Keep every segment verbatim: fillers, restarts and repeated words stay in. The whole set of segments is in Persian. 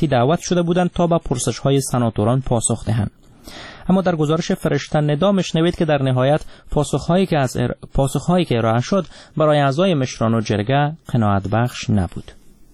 نفتی دعوت شده بودند تا به پرسش‌های سناتوران پاسخ دهند. اما در گزارش فرشته ندا میشنوید که در نهایت پاسخ‌هایی که از ار... پاسخ‌هایی که ارائه شد برای اعضای مشران و جرگه قناعت بخش نبود.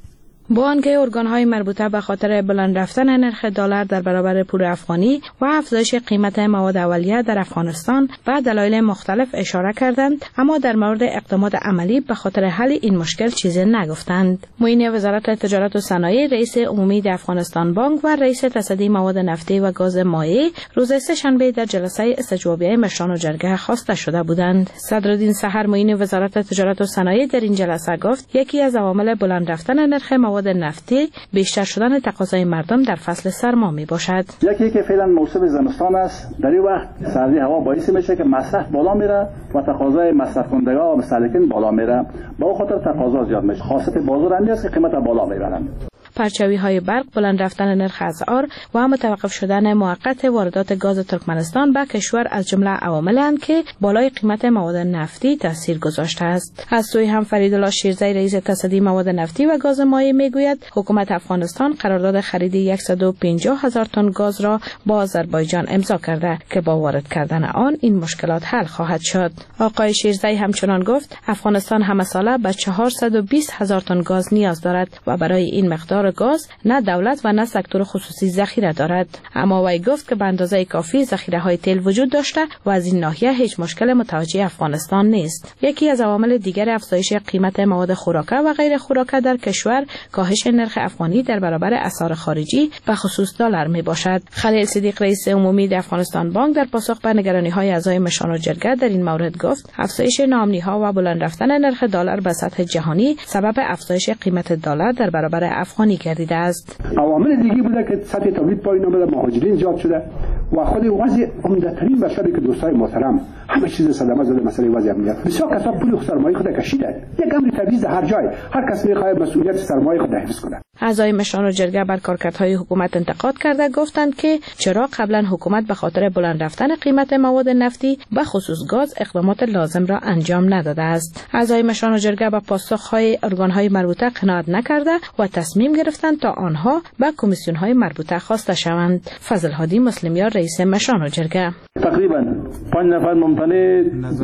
با آنکه ارگان‌های مربوطه به خاطر بلند رفتن نرخ دلار در برابر پول افغانی و افزایش قیمت مواد اولیه در افغانستان و دلایل مختلف اشاره کردند، اما در مورد اقدامات عملی به خاطر حل این مشکل چیزی نگفتند. معین وزارت تجارت و صنایع، رئیس عمومی افغانستان بانک و رئیس تصدی مواد نفتی و گاز مایع روز سه‌شنبه در جلسه استجوابیه مشران و جرگه خواسته شده بودند. صدرالدین سحر، معین وزارت تجارت و صنایع، در این جلسه گفت یکی از عوامل بلند رفتن نرخ مواد نفتی بیشتر شدن تقاضای مردم در فصل سرما می باشد. یکی که فعلا موسم زمستان است، در این وقت سردی هوا باعث میشه که مصرف بالا میره و تقاضای مصرف کنندگان و مستهلکین بالا میره. به اون خاطر تقاضا زیاد میشه. خاصیت بازار همین است که قیمت بالا میبرن. پرچاوی های برق، بلند رفتن نرخ اسعار و متوقف شدن موقت واردات گاز ترکمنستان به کشور از جمله عواملند که بالای قیمت مواد نفتی تاثیر گذاشته است. از سوی هم فریدالله شیرزی، رئیس تصدی مواد نفتی و گاز مایع، میگوید حکومت افغانستان قرارداد خرید صد و پنجاه هزار تن گاز را با آذربایجان امضا کرده که با وارد کردن آن این مشکلات حل خواهد شد. آقای شیرزی همچنان گفت افغانستان همه ساله به چهارصد و بیست هزار تن گاز نیاز دارد و برای این مقدار گاز نه دولت و نه سکتور خصوصی ذخیره دارد. اما وی گفت که به اندازه کافی ذخیره های تیل وجود داشته و از این ناحیه هیچ مشکل متوجه افغانستان نیست. یکی از عوامل دیگر افزایش قیمت مواد خوراکه و غیر خوراکه در کشور کاهش نرخ افغانی در برابر اسعار خارجی به خصوص دلار می باشد. خلیل صدیق، رئیس عمومی افغانستان بانک، در پاسخ به نگرانی های اعضای مشران و جرگه در این مورد گفت افزایش ناامنی ها و بلند رفتن نرخ دلار به سطح جهانی سبب افزایش قیمت دلار در برابر افغانی گردیده است. عوامل دیگه بوده که سطح تولید پایین آمده، مهاجرین زیاد شده و خود وضع عمده‌ترین بشری که دوستای محترم همه چیز صدمه زده مسئله وضع امنیت. بسیار کسا پول سرمایه خود کشیده. یک امر طبیعی هر جای هر کس می‌خواد مسئولیت سرمایه خود حفظ کنه. اعضای مشران و جرگه بر کارکردهای حکومت انتقاد کرده گفتند که چرا قبلا حکومت به خاطر بلند رفتن قیمت مواد نفتی به خصوص گاز اقدامات لازم را انجام نداده است. اعضای مشران و جرگه با پاسخهای ارگانهای مربوطه قناعت نکرده و تصمیم گرفتند تا آنها به کمیسیون‌های مربوطه خواسته شوند. فضل هادی مسلمیار، رئیس مشران و جرگه: تقریبا پنج نفر ممتنع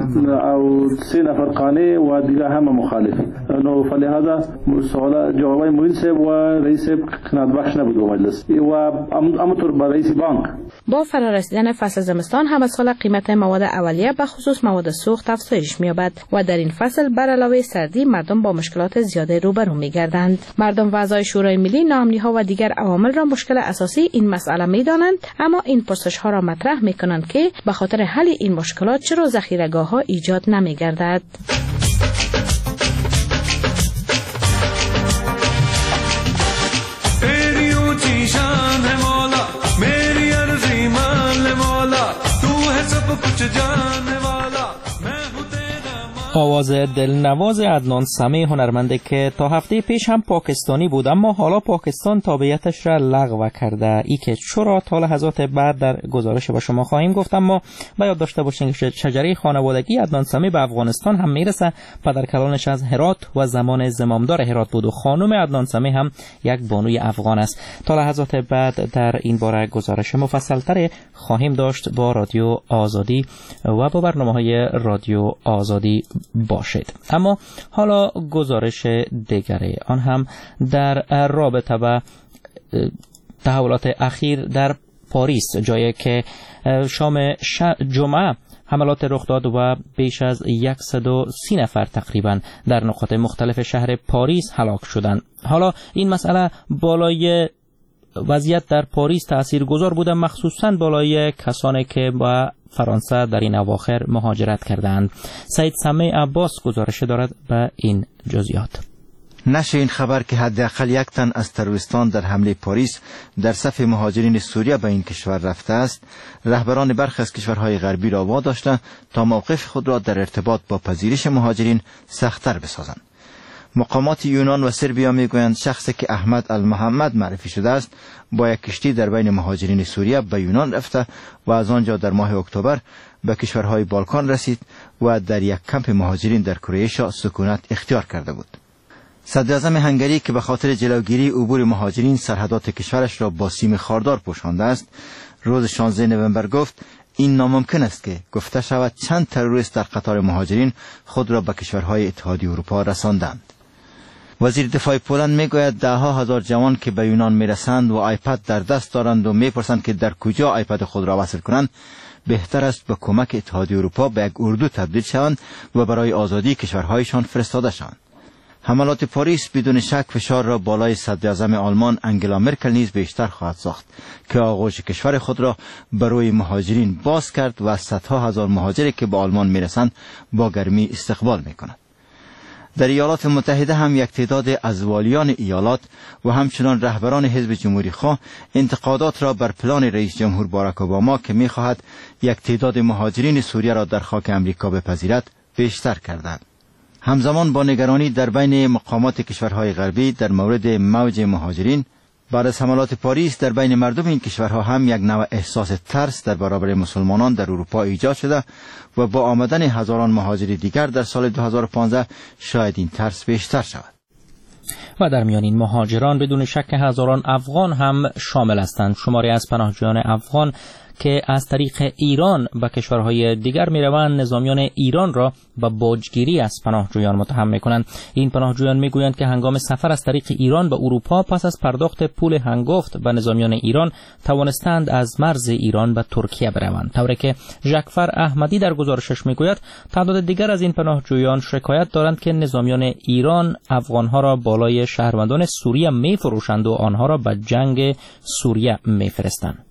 او سه نفر قانع و دیگه همه مخالف. نو فلهذا سوال جوابای معین صاحب و رئیس قناعت بخش نبود و مجلس و امطور با رئیس بانک. با فرارسیدن فصل زمستان همه سال قیمت مواد اولیه به خصوص مواد سوخت افزایش می‌یابد و در این فصل بر علاوه سردی مردم با مشکلات زیاده روبرو می‌گردند. مردم و اعضای شورای ملی ناامنی‌ها و دیگر عوامل را مشکل اساسی این مسئله می‌دانند، اما این پرسش‌ها را مطرح می‌کنند که به خاطر حل این مشکلات چرا ذخیره‌گاه‌ها ایجاد نمی‌گردد. آواز دلنواز عدنان سمی، هنرمنده که تا هفته پیش هم پاکستانی بود اما حالا پاکستان تابعیتش را لغو کرده. ای که چرا تا لحظات بعد در گزارش با شما خواهیم گفت، اما باید داشته باشین که شجره خانوادگی عدنان سمی به افغانستان هم میرسه. پدر کلانش از هرات و زمان زمامدار هرات بود و خانم عدنان سمی هم یک بانوی افغان است. تا لحظات بعد در این باره گزارش مفصل‌تر خواهیم داشت با رادیو آزادی و با برنامه‌های رادیو آزادی باشید. اما حالا گزارش دیگری، آن هم در رابطه با تحولات اخیر در پاریس، جایی که شام جمعه حملات رخ داد و بیش از صد و سی نفر تقریبا در نقاط مختلف شهر پاریس هلاک شدند. حالا این مسئله بالای وضعیت در پاریس تاثیرگذار بوده، مخصوصاً بالای کسانی که با فرانسه در این اواخر مهاجرت کردند. سید سمی عباس گزارش دارد به این جزئیات. نشر این خبر که حداقل یک تن از تروریستان در حمله پاریس در صف مهاجرین سوریه به این کشور رفته است، رهبران برخی از کشورهای غربی را واداشته تا موقف خود را در ارتباط با پذیرش مهاجرین سخت‌تر بسازند. مقامات یونان و سربیا میگویند شخصی که احمد المحمد معرفی شده است با یک کشتی در بین مهاجرین سوریه به یونان رفته و از آنجا در ماه اکتبر به کشورهای بالکان رسید و در یک کمپ مهاجرین در کرواتیا سکونت اختیار کرده بود. صدراعظم هنگری که به خاطر جلوگیری عبور مهاجرین سرحدات کشورش را با سیم خاردار پوشانده است، روز شانزده نوامبر گفت این ناممکن است که گفته شود چند تروریست در قطار مهاجرین خود را به کشورهای اتحادیه اروپا رساندند. وزیر دفاع پولند میگوید ده ها هزار جوان که به یونان میرسند و آیپد در دست دارند و میپرسند که در کجا آیپد خود را وصل کنند، بهتر است به کمک اتحادیه اروپا به یک اردو تبدیل شوند و برای آزادی کشورهایشان فرستاده شوند. حملات پاریس بدون شک فشار را بالای صدراعظم آلمان انگلا مرکل نیز بیشتر خواهد ساخت که آغوش کشور خود را برای مهاجرین باز کرد و صدها هزار مهاجری که به آلمان میرسند با گرمی استقبال میکنند. در ایالات متحده هم یک تعداد از والیان ایالات و همچنان رهبران حزب جمهوری خواه انتقادات را بر پلان رئیس جمهور باراک اوباما که می‌خواهد یک تعداد مهاجرین سوریه را در خاک امریکا بپذیرد بیشتر کردند. همزمان با نگرانی در بین مقامات کشورهای غربی در مورد موج مهاجرین بعد از حملات پاریس در بین مردم این کشورها هم یک نوع احساس ترس در برابر مسلمانان در اروپا ایجاد شده و با آمدن هزاران مهاجر دیگر در سال دو هزار و پانزده شاید این ترس بیشتر شود. و در میان این مهاجران بدون شک هزاران افغان هم شامل هستند. شماری از پناهجویان افغان که از طریق ایران به کشورهای دیگر میروند نظامیان ایران را به باجگیری از پناهجویان متهم میکنند. این پناهجویان میگویند که هنگام سفر از طریق ایران به اروپا پس از پرداخت پول هنگفت به نظامیان ایران توانستند از مرز ایران به ترکیه بروند. طوری که ژکفر احمدی در گزارشش میگوید تعداد دیگر از این پناهجویان شکایت دارند که نظامیان ایران افغانها را بالای شهروندان سوریه میفروشند و آنها را به جنگ سوریه میفرستند.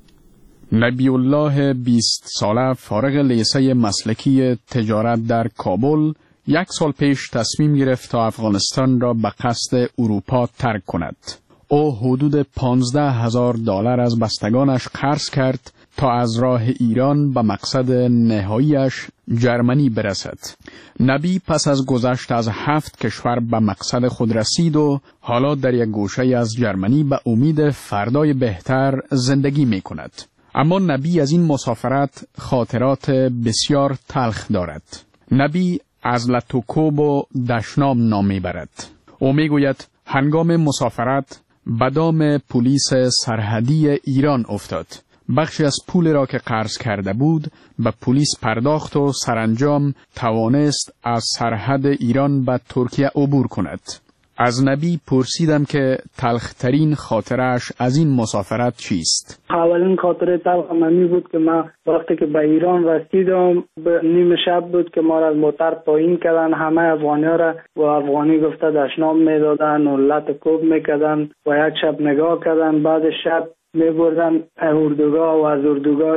نبی الله بیست ساله فارغ لیسه مسلکی تجارت در کابل یک سال پیش تصمیم گرفت تا افغانستان را به قصد اروپا ترک کند. او حدود پانزده هزار دلار از بستگانش قرض کرد تا از راه ایران به مقصد نهاییش جرمنی برسد. نبی پس از گذشت از هفت کشور به مقصد خود رسید و حالا در یک گوشه از جرمنی به امید فردای بهتر زندگی می کند. اما نبی از این مسافرت خاطرات بسیار تلخ دارد. نبی از لطوکوب و دشنام نام میبرد. او میگوید هنگام مسافرت به دام پلیس سرحدی ایران افتاد. بخشی از پول را که قرض کرده بود به پلیس پرداخت و سرانجام توانست از سرحد ایران به ترکیه عبور کند. از نبی پرسیدم که تلخترین خاطرش از این مسافرت چیست؟ اولین خاطره تلخ من بود که من وقتی که به ایران رسیدم به نیم شب بود که ما را از موتر پایین کردن، همه افغانی‌ها را و افغانی گفته دشنام میدادن و لط کوب میکردن و یک شب نگاه کردن. بعد شب میبردن اردوگاه و از اردوگاه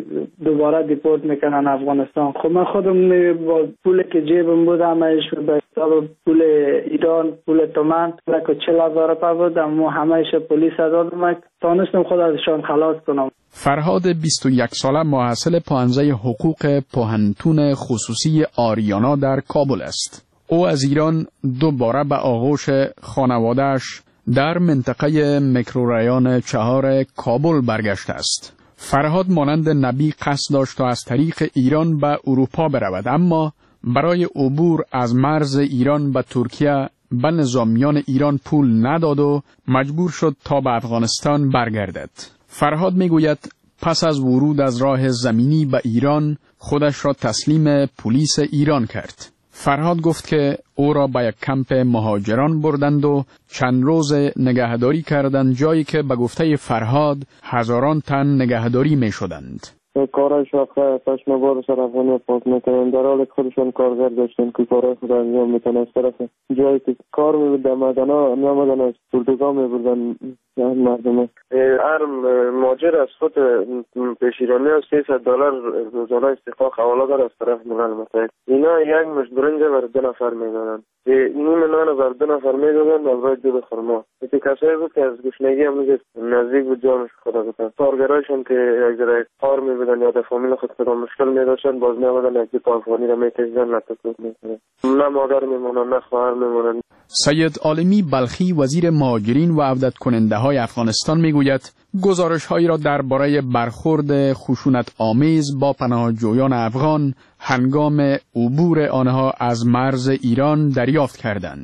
دوباره دیپورت میکنن افغانستان. خب من خودم با پول که جیبم بود همهش به حساب پول ایران، پول تومن لک چل هزار روپیه بود، اما همهش پلیس دادم، تانستم خود ازشان خلاص کنم. فرهاد بیست و یک ساله محصل پانزده حقوق پوهنتون خصوصی آریانا در کابل است. او از ایران دوباره به آغوش خانواده‌اش در منطقه میکرورایان چهار کابل برگشته است. فرهاد مانند نبی قصد داشت تا از طریق ایران به اروپا برود، اما برای عبور از مرز ایران به ترکیه به نظامیان ایران پول نداد و مجبور شد تا به افغانستان برگردد. فرهاد میگوید پس از ورود از راه زمینی به ایران خودش را تسلیم پلیس ایران کرد. فرهاد گفت که او را به یک کمپ مهاجران بردند و چند روز نگهداری کردند، جایی که به گفته فرهاد هزاران تن نگهداری می شدند. کارش وقتا پشمبار سر افغانی پاک میکنن، در حال خودشان کارگر داشتن که کارهای خود انجام میتن. از طرف جایی که کار میبودن مدن ها نمدن از اردوگاه میبردن مردم. هر ماجر از خود پیشیرانی از سیصد دلار روزانه استحقاق حواله دار از طرف ملل متحد. اینا یک مش برنج بر دو نفر میدادن، نیم نان بر دو نفر میدادن و باید دو خرما. این کسایی بود که از گشنگی هم نزدیک بود جانش خدا بودن. کارگرایشون که یک ذره کار میبودن یا در فامیل خود کدام مشکل میداشتن، باز میامدن یک دو افغانی را میکشیدن لطفت میکنن. نه مادر میمونن نه خواهر میمونن. سید عالمی بلخی وزیر مهاجرین و عودت کننده های افغانستان میگوید گزارش هایی را درباره برخورد خشونت آمیز با پناهجویان افغان هنگام عبور آنها از مرز ایران دریافت کردند.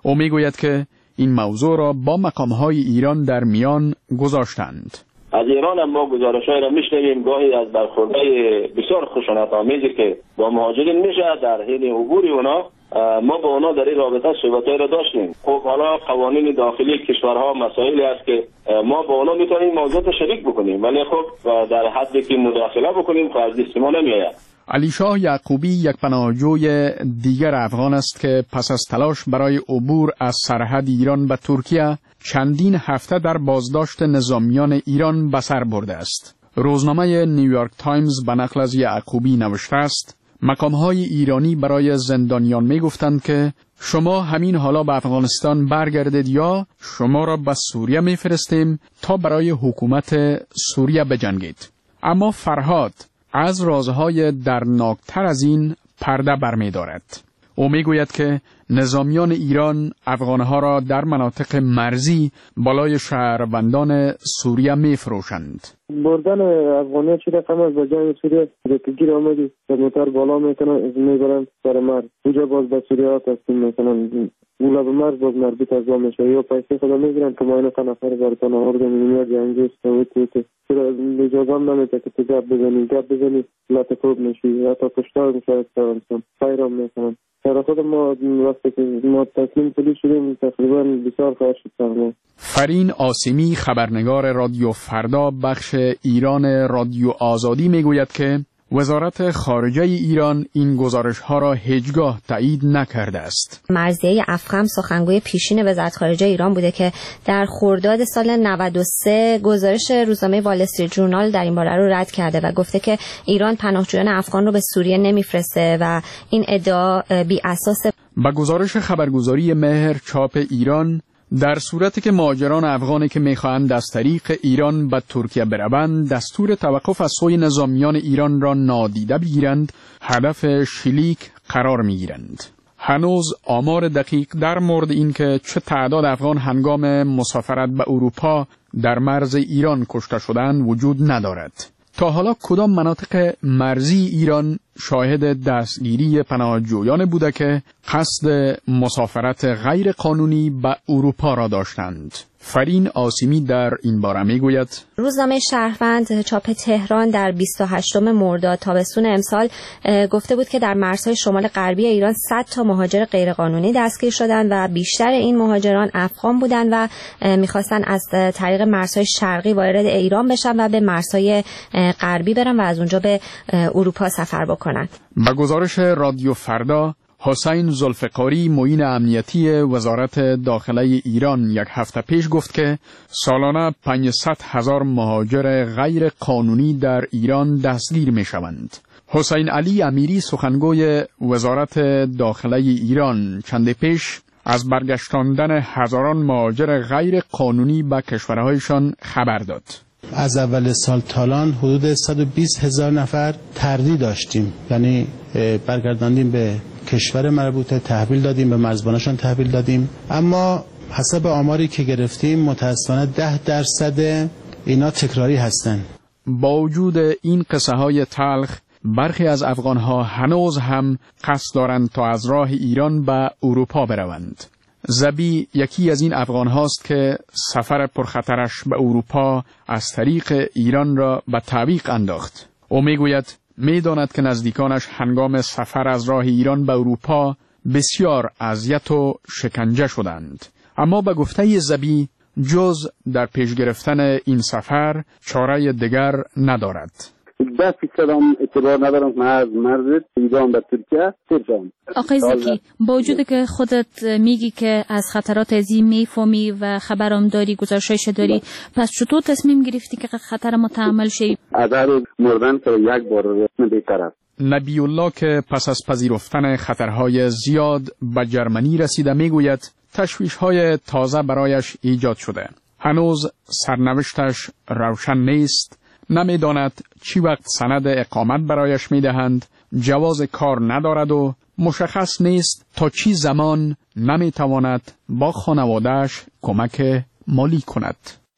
او میگوید که این موضوع را با مقام‌های ایران در میان گذاشتند. از ایران هم ما گزارش‌هایی را می‌شنویم، گاهی از برخوردهای بسیار خشونت‌آمیزی که با مهاجرین میشه در حین عبور اونا. ما با اونا در این رابطه صحبت‌هایی را داشتیم. خب حالا قوانین داخلی کشورها مسائلی است که ما با اونا میتونیم موضوعات شریک بکنیم، ولی خب در حدی که مداخله بکنیم که از دست ما نمیآید. علی شاه یعقوبی یک پناهجوی دیگر افغان است که پس از تلاش برای عبور از سرحد ایران به ترکیه چندین هفته در بازداشت نظامیان ایران به سر برده است. روزنامه نیویورک تایمز به نقل از یعقوبی نوشته است: مقام‌های ایرانی برای زندانیان می‌گفتند که شما همین حالا به افغانستان برگردید یا شما را به سوریه می‌فرستیم تا برای حکومت سوریه بجنگید. اما فرهاد از رازهای درناکتر از این پرده برمی‌دارد. او میگوید که نظامیان ایران افغانها را در مناطق مرزی بالای شهروندان سوریه می‌فروشند. بردن افغانی‌ها چه رقم از جنگ سوریه که گیر آمدی در موتر بالا میکنن میبرن سر مرز اونجا باز به سوریه ها تسلیم میکنن. اولا به مرز باز مربوط از وام میشه یا پیسه خدا میگیرن که ما اینو تا نفر بارتان آورده میلیارد جنگیست نویتی که چرا اجازه هم نمیده که تو گپ بزنی گپ بزنی لط خوب میشی حتی پشتار میشه استرانسان فایرام میکنن. سر خود ما وقتی که ما تسلیم پولیس شدیم تقریبا بسیار خواهد شد سرما. فرین آسیمی خبرنگار رادیو فردا بخش ایران رادیو آزادی میگوید که وزارت خارجه ایران این گزارش‌ها را هیچگاه تایید نکرده است. مرضیه افخم سخنگوی پیشین وزارت خارجه ایران بوده که در خرداد سال نود و سه گزارش روزنامه وال استریت ژورنال در این باره رو رد کرده و گفته که ایران پناهجویان افغان رو به سوریه نمیفرسته و این ادعا بی اساسه. با گزارش خبرگزاری مهر چاپ ایران، در صورتی که مهاجران افغانی که می‌خواهند از طریق ایران به ترکیه بروند دستور توقف از سوی نظامیان ایران را نادیده بگیرند، هدف شلیک قرار می‌گیرند. هنوز آمار دقیق در مورد این که چه تعداد افغان هنگام مسافرت به اروپا در مرز ایران کشته شدند وجود ندارد. تا حالا کدام مناطق مرزی ایران شاهد دستگیری پناهجویان بوده که قصد مسافرت غیر قانونی به اروپا را داشتند؟ فرین آسیمی در این باره میگوید: روزنامه شهروند چاپ تهران در بیست و هشتم مرداد تابستون امسال گفته بود که در مرزهای شمال غربی ایران صد تا مهاجر غیرقانونی دستگیر شدند و بیشتر این مهاجران افغان بودند و میخواستن از طریق مرزهای شرقی وارد ایران بشن و به مرزهای غربی برن و از اونجا به اروپا سفر بکنن. با گزارش رادیو فردا، حسین ذوالفقاری معین امنیتی وزارت داخله ایران یک هفته پیش گفت که سالانه پانصد هزار مهاجر غیر قانونی در ایران دستگیر می شوند. حسین علی امیری سخنگوی وزارت داخله ایران چند پیش از برگشتاندن هزاران مهاجر غیر قانونی به کشورهایشان خبر داد. از اول سال تالان حدود صد و بیست هزار نفر تردید داشتیم، یعنی برگرداندیم به کشور مربوطه، تحویل دادیم به مرزبانشان تحویل دادیم، اما حسب آماری که گرفتیم متاسفانه ده درصد اینا تکراری هستن. با وجود این قصه های تلخ، برخی از افغانها هنوز هم قصد دارند تا از راه ایران به اروپا بروند. زبی یکی از این افغان هاست که سفر پرخطرش به اروپا از طریق ایران را به تعویق انداخت. او میگوید میداند که نزدیکانش هنگام سفر از راه ایران به اروپا بسیار اذیت و شکنجه شدند، اما به گفته زبی جز در پیش گرفتن این سفر چاره دیگر ندارد. ده فیصد هم اعتبار ندارم من از مرز ایران به ترکیه ترجم. آقای زکی، با وجود که خودت میگی که از خطرات ازی میفهمی و خبرم داری، گزارشش داری، پس چطور تصمیم گرفتی که خطر متحمل شی؟ عذر مردن که یک بار بهتر است. نبی الله که پس از پذیرفتن خطرهای زیاد به جرمنی رسیده میگوید تشویش‌های تازه برایش ایجاد شده. هنوز سرنوشتش روشن نیست. نمیداند چی وقت سند اقامت برایش میدهند، جواز کار ندارد و مشخص نیست تا چی زمان نمیتواند با خانواده‌اش کمک مالی کند.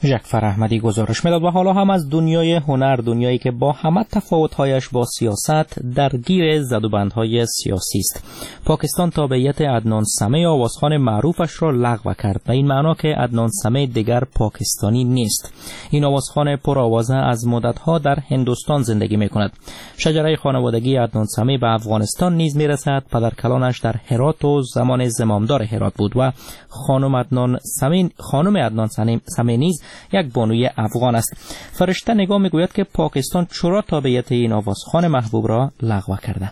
ژکفر احمدی گزارش میداد. و حالا هم از دنیای هنر، دنیایی که با همه تفاوت‌هایش با سیاست درگیر زدوبندهای سیاسی است. پاکستان تابعیت عدنان سمع آوازخوان معروفش را لغو کرد، به این معنا که عدنان سمع دیگر پاکستانی نیست. این آوازخوان پرآوازه از مدت‌ها در هندوستان زندگی می‌کند. شجره خانوادگی عدنان سمع به افغانستان نیز می‌رسد. پدرکلانش در هرات و زمان زمامدار هرات بود و خانم عدنان سمع خانم عدنان سمع نیز یک بانوی افغان است. فرشته نگاه میگوید که پاکستان چرا تابعیت این آوازخوان محبوب را لغو کرده.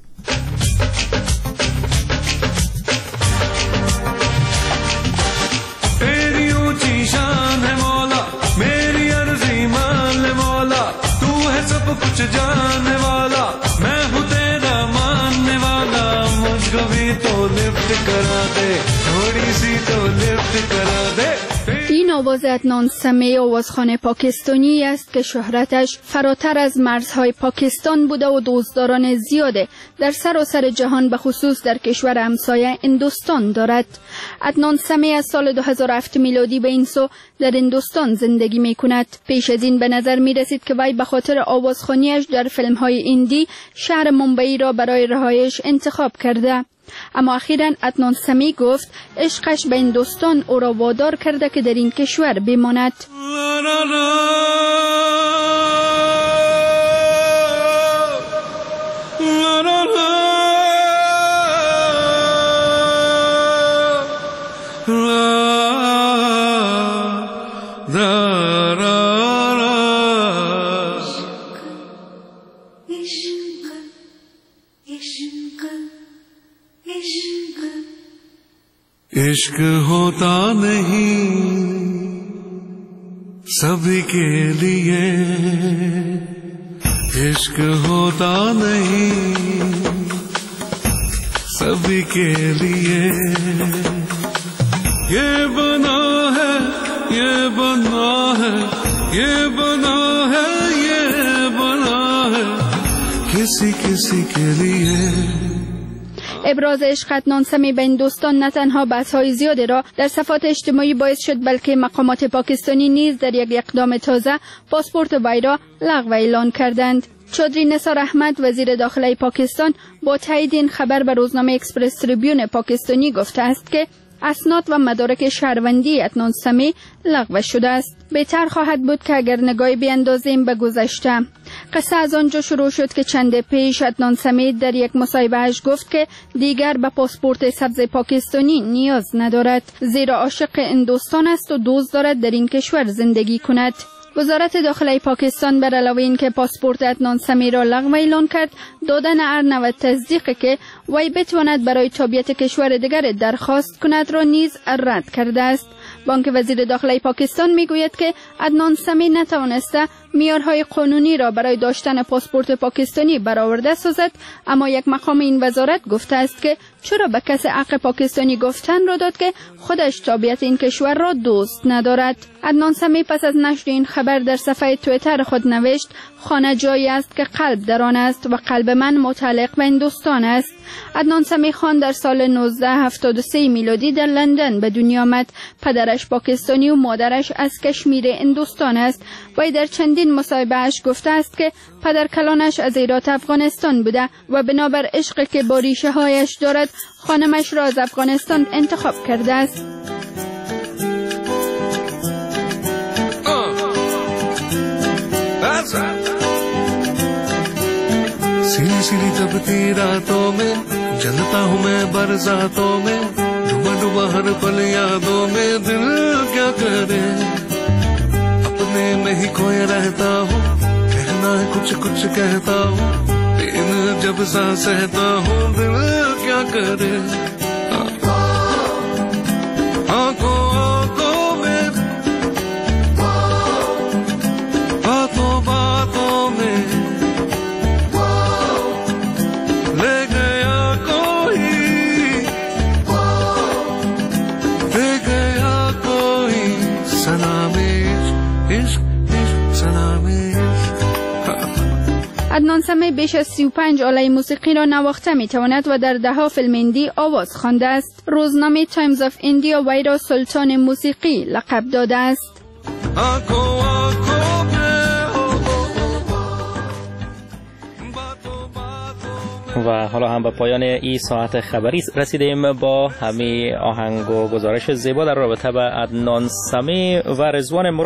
این آواز عدنان سمع آوازخوان پاکستانی است که شهرتش فراتر از مرزهای پاکستان بوده و دوستداران زیاده در سراسر جهان، به خصوص در کشور همسایه هندوستان دارد. عدنان سمع از سال دو هزار و هفت میلادی به این سو در هندوستان زندگی می کند. پیش از این به نظر می رسید که وی به خاطر آوازخوانیش در فیلم های هندی شهر ممبئی را برای رهایش انتخاب کرده. اما اخیراً عدنان سمع گفت عشقش به هندوستان او را وادار کرده که در این کشور بماند. इश्क होता नहीं सभी के लिए, इश्क होता नहीं सभी के लिए, ये बना है ये बना है ये बना है ये बना है किसी किसी के लिए. ابراز عشق عدنان سمع به هندوستان نه تنها بحث‌های زیادی را در صفحات اجتماعی باعث شد، بلکه مقامات پاکستانی نیز در یک اقدام تازه پاسپورت وی را لغو اعلان کردند. چودری نثار احمد وزیر داخله پاکستان با تایید این خبر به روزنامه اکسپرس تریبیون پاکستانی گفته است که اسناد و مدارک شهروندی عدنان سمع لغو شده است. بهتر خواهد بود که اگر نگاهی بیاندازیم به گذشته. قصه از آنجا شروع شد که چند پیش عدنان سمع در یک مصاحبه‌اش گفت که دیگر به پاسپورت سبز پاکستانی نیاز ندارد، زیرا عاشق هندوستان است و دوست دارد در این کشور زندگی کند. وزارت داخله پاکستان بر علاوه این که پاسپورت عدنان سمع را لغو اعلان کرد، دادن ارن و تصدیق که وی بتواند برای تابعیت کشور دیگر درخواست کند را نیز رد کرده است. بانک وزیر داخله پاکستان میگوید که عدنان سمع نتوانسته معیارهای قانونی را برای داشتن پاسپورت پاکستانی برآورده سازد، اما یک مقام این وزارت گفته است که چرا به کسی حق پاکستانی گفتن را داد که خودش تابعیت این کشور را دوست ندارد. عدنان سمع پس از نشر این خبر در صفحه توییتر خود نوشت خانه جایی است که قلب در آن است و قلب من متعلق به هندوستان است. عدنان سمع خان در سال نوزده هفتاد و سه میلادی در لندن به دنیا آمد. پدرش پاکستانی و مادرش از کشمیر هندوستان است. وی در چندین مصاحبه‌اش گفته است که پدرکلانش از هرات افغانستان بوده و بنابر عشقی که با ریشه هایش دارد خانمش را از افغانستان انتخاب کرده است. सीली सीली तपती रातों में जलता हूँ मैं बरसातों में, डूबा डूबा हर पल यादों में दिल क्या करे, अपने में ही खोए रहता हूँ, कहना है कुछ कुछ कहता हूँ, दिन जब सा सहता हूँ दिल क्या करे. आंखों आंखों में बातों बातों में ले गया कोई, ले गया कोई सलामे इश्क इश्क सलामे. عدنان سمع بیش از سی و پنج آله موسیقی را نواخته می تواند و در ده ها فیلم هندی آواز خوانده است. روزنامه تایمز آف ایندیا وی را سلطان موسیقی لقب داده است. आंखों आंखों में و حالا هم به پایان این ساعت خبری رسیدیم با همین آهنگ و گزارش زیبا در رابطه با عدنان سمی و رضوان